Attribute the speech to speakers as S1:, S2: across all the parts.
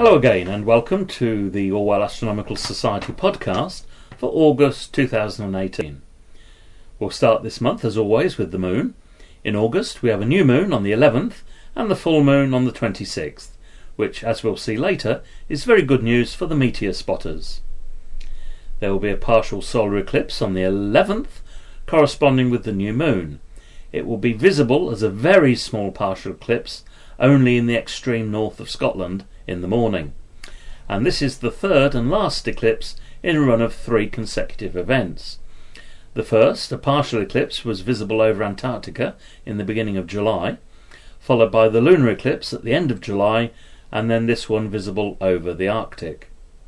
S1: Hello again and welcome to the Orwell Astronomical Society podcast for August 2018. We'll start this month as always with the moon. In August we have a new moon on the 11th and the full moon on the 26th, which, as we'll see later, is very good news for the meteor spotters. There will be a partial solar eclipse on the 11th, corresponding with the new moon. It will be visible as a very small partial eclipse only in the extreme north of Scotland in the morning. And this is the third and last eclipse in a run of 3 consecutive events. The first, a partial eclipse, was visible over Antarctica in the beginning of July, followed by the lunar eclipse at the end of July, and then this one visible over the Arctic.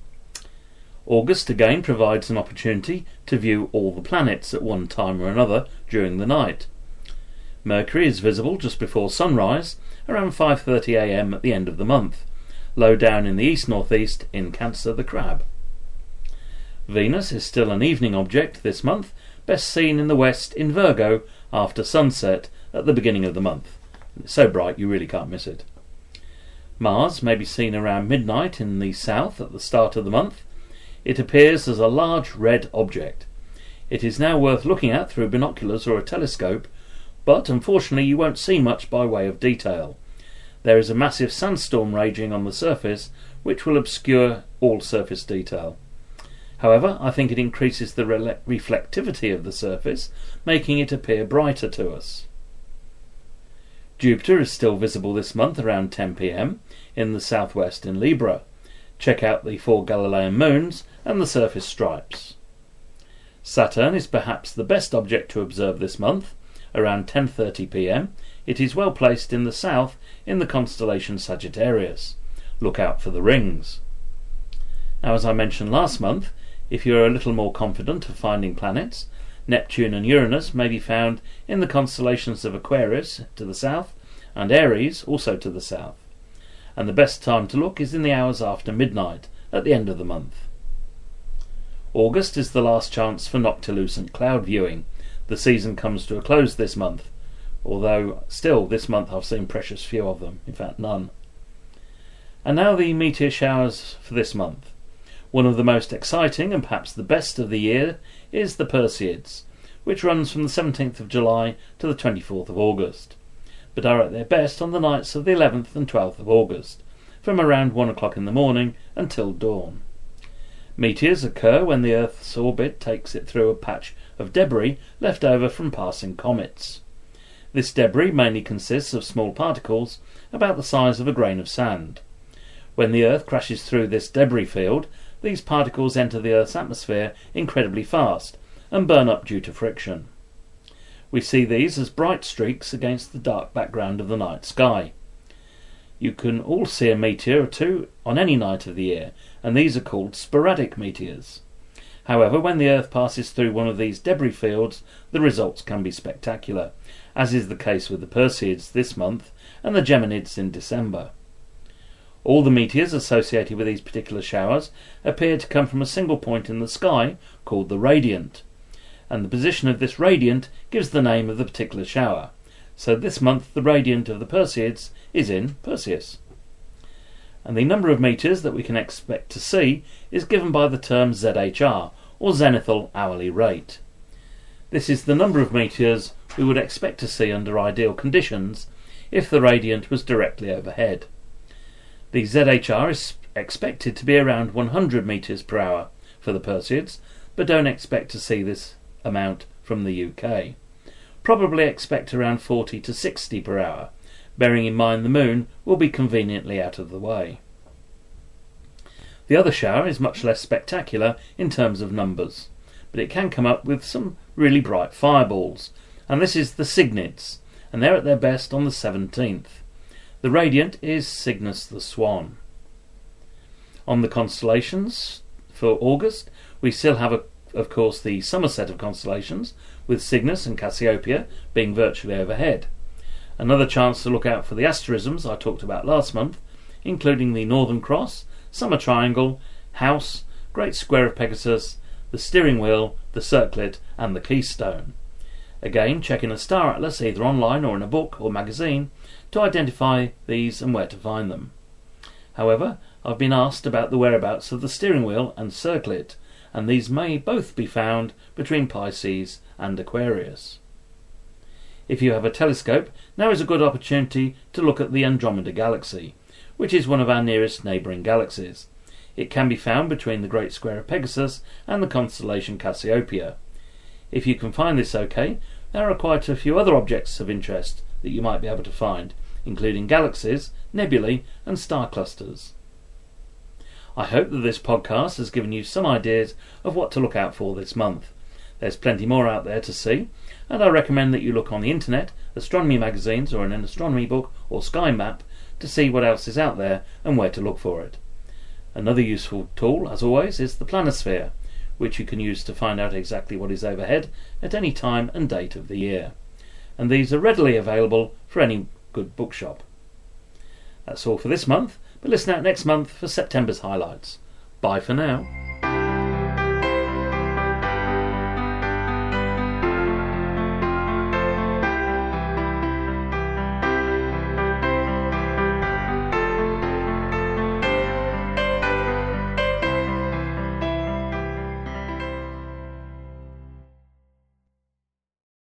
S1: August again provides an opportunity to view all the planets at one time or another during the night. Mercury is visible just before sunrise, around 5:30 am at the end of the month, low down in the east-northeast in Cancer the Crab. Venus is still an evening object this month, best seen in the west in Virgo after sunset at the beginning of the month. It's so bright you really can't miss it. Mars may be seen around midnight in the south at the start of the month. It appears as a large red object. It is now worth looking at through binoculars or a telescope, but unfortunately you won't see much by way of detail. There is a massive sandstorm raging on the surface which will obscure all surface detail. However, I think it increases the reflectivity of the surface, making it appear brighter to us. Jupiter is still visible this month around 10 p.m. in the southwest in Libra. Check out the 4 Galilean moons and the surface stripes. Saturn is perhaps the best object to observe this month. Around 10:30 p.m. it is well placed in the south in the constellation Sagittarius. Look out for the rings. Now, as I mentioned last month, if you are a little more confident of finding planets, Neptune and Uranus may be found in the constellations of Aquarius to the south and Aries also to the south. And the best time to look is in the hours after midnight at the end of the month. August is the last chance for noctilucent cloud viewing. The season comes to a close this month, although still this month I've seen precious few of them, in fact none. And now the meteor showers for this month. One of the most exciting and perhaps the best of the year is the Perseids, which runs from the 17th of July to the 24th of August, but are at their best on the nights of the 11th and 12th of August, from around 1 o'clock in the morning until dawn. Meteors occur when the Earth's orbit takes it through a patch of debris left over from passing comets. This debris mainly consists of small particles about the size of a grain of sand. When the Earth crashes through this debris field, these particles enter the Earth's atmosphere incredibly fast and burn up due to friction. We see these as bright streaks against the dark background of the night sky. You can all see a meteor or two on any night of the year, and these are called sporadic meteors. However, when the Earth passes through one of these debris fields, the results can be spectacular, as is the case with the Perseids this month and the Geminids in December. All the meteors associated with these particular showers appear to come from a single point in the sky called the radiant, and the position of this radiant gives the name of the particular shower. So this month the radiant of the Perseids is in Perseus. And the number of meteors that we can expect to see is given by the term ZHR, or zenithal hourly rate. This is the number of meteors we would expect to see under ideal conditions if the radiant was directly overhead. The ZHR is expected to be around 100 meteors per hour for the Perseids, but don't expect to see this amount from the UK. Probably expect around 40 to 60 per hour, bearing in mind the moon will be conveniently out of the way. The other shower is much less spectacular in terms of numbers, but it can come up with some really bright fireballs, and this is the Cygnids, and they're at their best on the 17th. The radiant is Cygnus the Swan. On the constellations for August, we still have, of course, the summer set of constellations, with Cygnus and Cassiopeia being virtually overhead. Another chance to look out for the asterisms I talked about last month, including the Northern Cross, Summer Triangle, House, Great Square of Pegasus, the Steering Wheel, the Circlet and the Keystone. Again, check in a star atlas either online or in a book or magazine to identify these and where to find them. However, I've been asked about the whereabouts of the steering wheel and circlet, and these may both be found between Pisces and Aquarius. If you have a telescope, now is a good opportunity to look at the Andromeda Galaxy, which is one of our nearest neighbouring galaxies. It can be found between the Great Square of Pegasus and the constellation Cassiopeia. If you can find this okay, there are quite a few other objects of interest that you might be able to find, including galaxies, nebulae and star clusters. I hope that this podcast has given you some ideas of what to look out for this month. There's plenty more out there to see, and I recommend that you look on the internet, astronomy magazines or in an astronomy book or sky map to see what else is out there and where to look for it. Another useful tool, as always, is the planisphere, which you can use to find out exactly what is overhead at any time and date of the year. And these are readily available for any good bookshop. That's all for this month, but listen out next month for September's highlights. Bye for now.